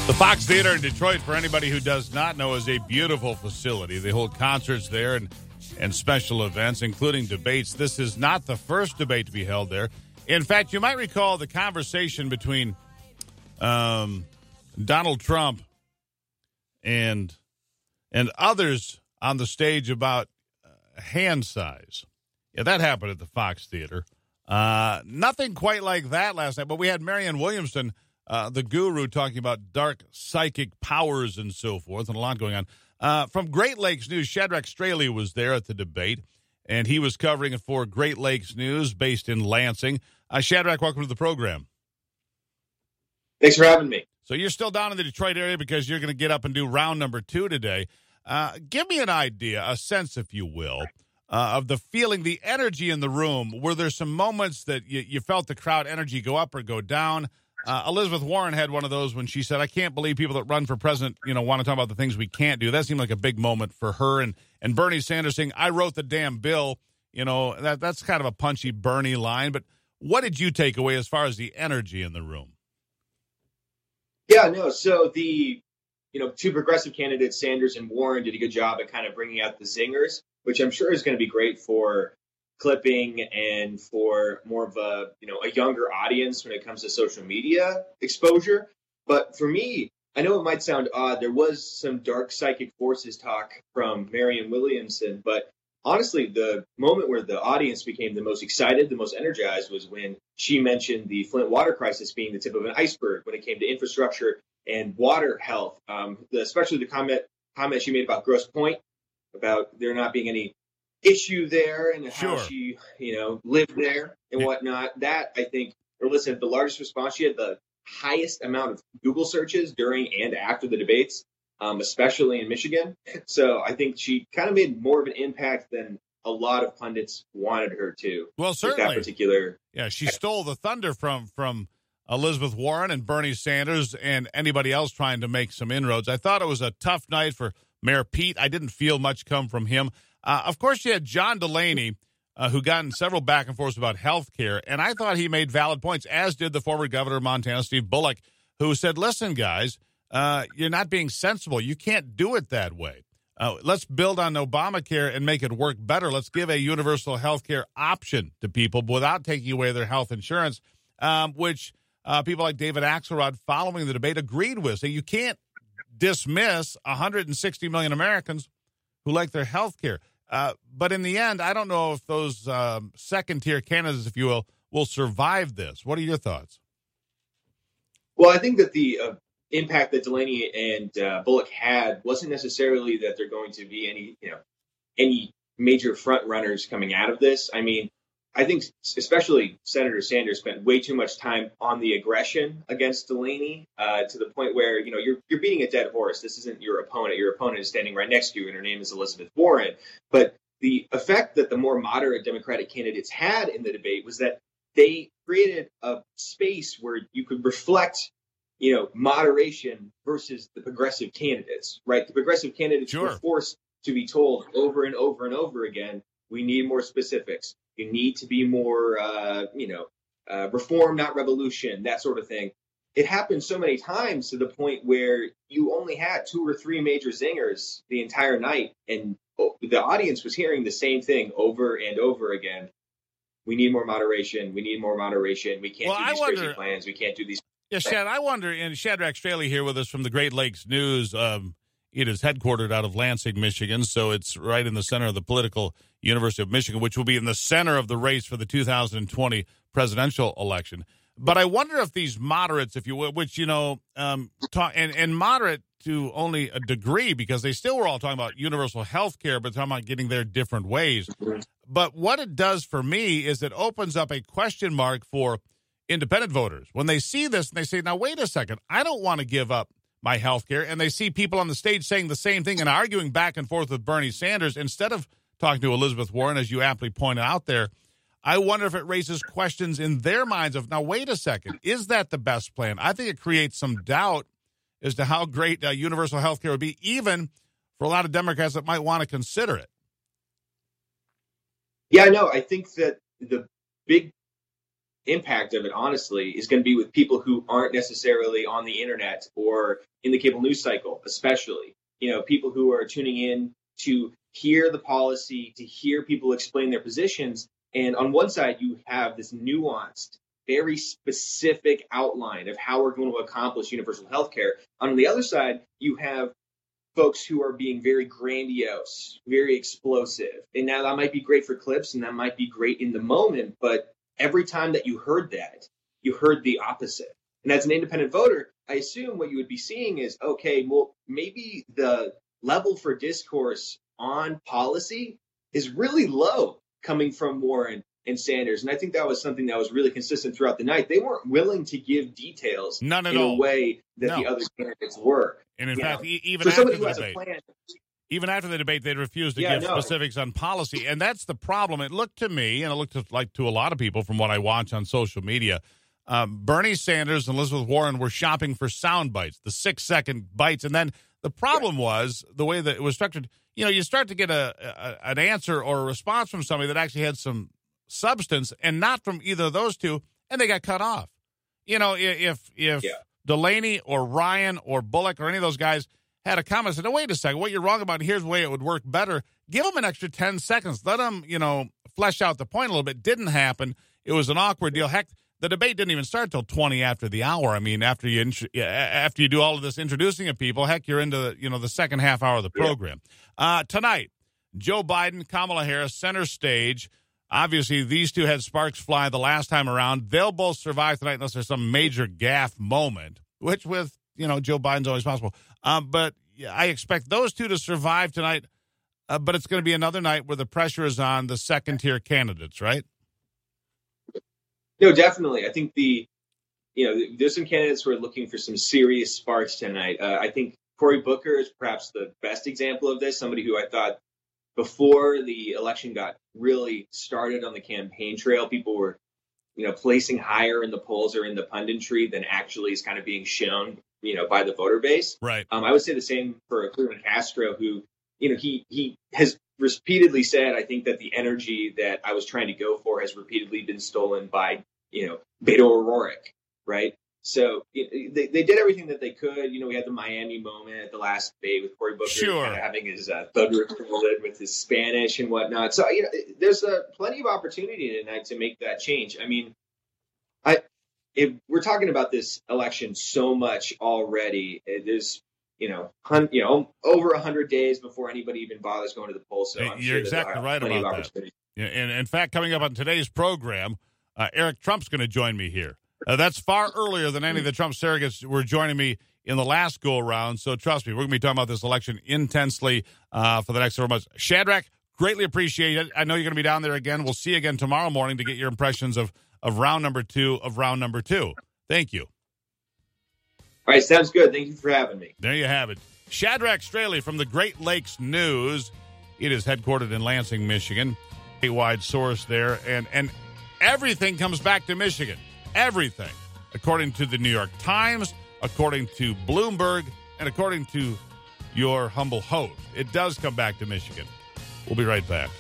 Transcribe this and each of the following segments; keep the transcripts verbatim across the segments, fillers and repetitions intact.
The Fox Theater in Detroit, for anybody who does not know, is a beautiful facility. They hold concerts there and, and special events, including debates. This is not the first debate to be held there. In fact, you might recall the conversation between um, Donald Trump and and others on the stage about uh, hand size. Yeah, that happened at the Fox Theater. Uh, nothing quite like that last night, but we had Marianne Williamson, Uh, the guru, talking about dark psychic powers and so forth, and a lot going on. Uh, from Great Lakes News, Shadrach Straley was there at the debate, and he was covering it for Great Lakes News, based in Lansing. Uh, Shadrach, welcome to the program. Thanks for having me. So you're still down in the Detroit area because you're going to get up and do round number two today. Uh, give me an idea, a sense, if you will, uh, of the feeling, the energy in the room. Were there some moments that you, you felt the crowd energy go up or go down? Uh, Elizabeth Warren had one of those when she said, I can't believe people that run for president, you know, want to talk about the things we can't do. That seemed like a big moment for her. And, and Bernie Sanders saying, I wrote the damn bill. You know, that that's kind of a punchy Bernie line. But what did you take away as far as the energy in the room? Yeah, no. So the, you know, two progressive candidates, Sanders and Warren, did a good job at kind of bringing out the zingers, which I'm sure is going to be great for clipping and for more of a, you know, a younger audience when it comes to social media exposure. But for me, I know it might sound odd. There was some dark psychic forces talk from Marianne Williamson, but honestly, the moment where the audience became the most excited, the most energized, was when she mentioned the Flint water crisis being the tip of an iceberg when it came to infrastructure and water health, um, the, especially the comment comment she made about Grosse Pointe, about there not being any issue there and Sure. how she, you know, lived there and whatnot. That, I think, or listen, the largest response, she had the highest amount of Google searches during and after the debates, um, especially in Michigan. So I think she kind of made more of an impact than a lot of pundits wanted her to. Well, certainly. That particular. Yeah, she stole the thunder from from Elizabeth Warren and Bernie Sanders and anybody else trying to make some inroads. I thought it was a tough night for Mayor Pete. I didn't feel much come from him. Uh, of course, you had John Delaney, uh, who got in several back and forths about health care, and I thought he made valid points, as did the former governor of Montana, Steve Bullock, who said, listen, guys, uh, you're not being sensible. You can't do it that way. Uh, let's build on Obamacare and make it work better. Let's give a universal health care option to people without taking away their health insurance, um, which uh, people like David Axelrod, following the debate, agreed with. So you can't dismiss one hundred sixty million Americans who like their health care. Uh, but in the end, I don't know if those um, second-tier candidates, if you will, will survive this. What are your thoughts? Well, I think that the uh, impact that Delaney and uh, Bullock had wasn't necessarily that they're going to be any, you know, any major front runners coming out of this. I mean, I think especially Senator Sanders spent way too much time on the aggression against Delaney uh, to the point where, you know, you're you're beating a dead horse. This isn't your opponent. Your opponent is standing right next to you, and her name is Elizabeth Warren. But the effect that the more moderate Democratic candidates had in the debate was that they created a space where you could reflect, you know, moderation versus the progressive candidates, right? The progressive candidates Sure. were forced to be told over and over and over again, we need more specifics. You need to be more, uh, you know, uh, reform, not revolution, that sort of thing. It happened so many times to the point where you only had two or three major zingers the entire night. And the audience was hearing the same thing over and over again. We need more moderation. We need more moderation. We can't Well, do I these wonder- crazy plans. We can't do these. Yeah, Shad, I wonder, and Shadrach Straley here with us from the Great Lakes News. Um, it is headquartered out of Lansing, Michigan, so it's right in the center of the political University of Michigan, which will be in the center of the race for the two thousand twenty presidential election. But I wonder if these moderates, if you will, which, you know, um, talk, and, and moderate to only a degree, because they still were all talking about universal health care, but talking about getting there different ways. But what it does for me is it opens up a question mark for independent voters. When they see this and they say, now, wait a second, I don't want to give up my health care. And they see people on the stage saying the same thing and arguing back and forth with Bernie Sanders instead of talking to Elizabeth Warren, as you aptly pointed out there. I wonder if it raises questions in their minds of, now, wait a second, is that the best plan? I think it creates some doubt as to how great uh, universal health care would be, even for a lot of Democrats that might want to consider it. Yeah, no, I think that the big impact of it, honestly, is going to be with people who aren't necessarily on the internet or in the cable news cycle, especially, you know, people who are tuning in to hear the policy, to hear people explain their positions. And on one side, you have this nuanced, very specific outline of how we're going to accomplish universal health care. On the other side, you have folks who are being very grandiose, very explosive. And now that might be great for clips and that might be great in the moment, but every time that you heard that, you heard the opposite. And as an independent voter, I assume what you would be seeing is, okay, well, maybe the level for discourse on policy is really low coming from Warren and Sanders. And I think that was something that was really consistent throughout the night. They weren't willing to give details None at in all. a way that No. the other candidates were. And in you fact, know? e- even For after somebody the who has debate, a plan, even after the debate, they'd refused to Yeah, give no. specifics on policy. And that's the problem. It looked to me, and it looked to, like to a lot of people from what I watch on social media, um, Bernie Sanders and Elizabeth Warren were shopping for sound bites, the six-second bites. And then the problem was the way that it was structured. You know, you start to get a, a an answer or a response from somebody that actually had some substance and not from either of those two, and they got cut off. You know, i- if if Yeah. Delaney or Ryan or Bullock or any of those guys had a comment, said, "Oh, wait a second, what you're wrong about, here's the way it would work better," give them an extra ten seconds. Let them, you know, flesh out the point a little bit. Didn't happen. It was an awkward deal. Heck, the debate didn't even start till twenty after the hour. I mean, after you int- after you do all of this introducing of people, heck, you're into the, you know, the second half hour of the program. Uh, tonight, Joe Biden, Kamala Harris, center stage. Obviously, these two had sparks fly the last time around. They'll both survive tonight unless there's some major gaffe moment, which with, you know, Joe Biden's always possible. Um, but yeah, I expect those two to survive tonight, uh, but it's going to be another night where the pressure is on the second-tier candidates, right? No, definitely. I think the, you know, there's some candidates who are looking for some serious sparks tonight. Uh, I think Cory Booker is perhaps the best example of this, somebody who I thought before the election got really started on the campaign trail, people were, you know, placing higher in the polls or in the punditry than actually is kind of being shown, you know, by the voter base. Right. Um, I would say the same for Cleveland Castro, who, you know, he he has repeatedly said, I think that the energy that I was trying to go for has repeatedly been stolen by, you know, Beto O'Rourke, right? So it, they, they did everything that they could. You know, we had the Miami moment at the last debate with Cory Booker Sure. kind of having his uh, thunder recorded with his Spanish and whatnot. So, you know, there's uh, plenty of opportunity tonight to make that change. I mean, I if we're talking about this election so much already, there's, you know, hun- you know, over one hundred days before anybody even bothers going to the polls. So Hey, I'm you're sure there's, exactly uh, right plenty about of that. opportunity. Yeah, and in fact, coming up on today's program, uh, Eric Trump's going to join me here. Uh, that's far earlier than any of the Trump surrogates were joining me in the last go-around. So trust me, we're going to be talking about this election intensely uh, for the next several months. Shadrach, greatly appreciate it. I know you're going to be down there again. We'll see you again tomorrow morning to get your impressions of, of round number two of round number two. Thank you. All right, sounds good. Thank you for having me. There you have it. Shadrach Straley from the Great Lakes News. It is headquartered in Lansing, Michigan. A wide source there. And, and everything comes back to Michigan. Everything. According to the New York Times, according to Bloomberg, and according to your humble host. It does come back to Michigan. We'll be right back.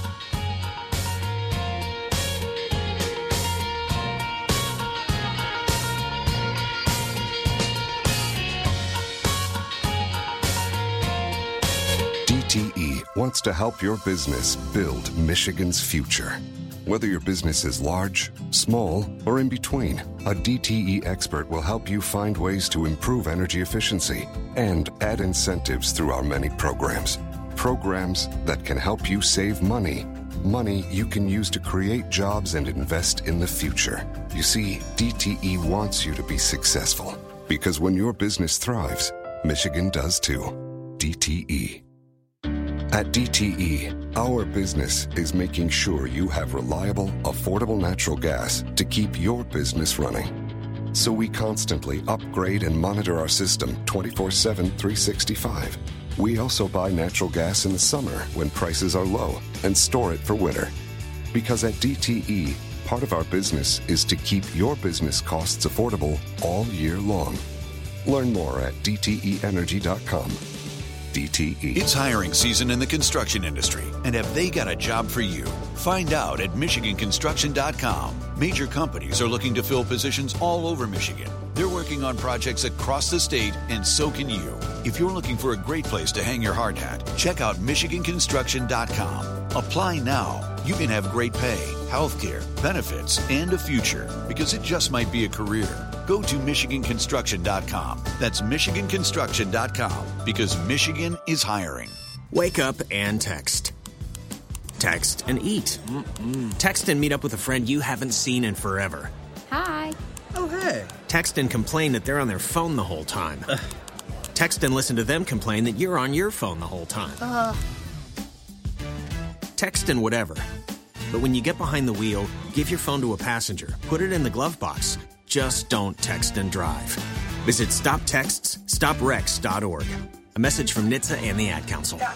D T E wants to help your business build Michigan's future. Whether your business is large, small, or in between, a D T E expert will help you find ways to improve energy efficiency and add incentives through our many programs. Programs that can help you save money. Money you can use to create jobs and invest in the future. You see, D T E wants you to be successful because when your business thrives, Michigan does too. D T E. At D T E, our business is making sure you have reliable, affordable natural gas to keep your business running. So we constantly upgrade and monitor our system twenty-four seven, three sixty-five. We also buy natural gas in the summer when prices are low and store it for winter. Because at D T E, part of our business is to keep your business costs affordable all year long. Learn more at d t e energy dot com. D T E. It's hiring season in the construction industry, and have they got a job for you? Find out at Michigan Construction dot com. Major companies are looking to fill positions all over Michigan. They're working on projects across the state, and so can you. If you're looking for a great place to hang your hard hat, check out Michigan Construction dot com. Apply now. You can have great pay, health care, benefits, and a future, because it just might be a career. Go to Michigan Construction dot com. That's Michigan Construction dot com, because Michigan is hiring. Wake up and text. Text and eat. Mm-mm. Text and meet up with a friend you haven't seen in forever. Hi. Oh, hey. Text and complain that they're on their phone the whole time. Uh. Text and listen to them complain that you're on your phone the whole time. Uh. Text and whatever. But when you get behind the wheel, give your phone to a passenger. Put it in the glove box. Just don't text and drive. Visit stop texts stop wrecks dot org. A message from N H T S A and the Ad Council.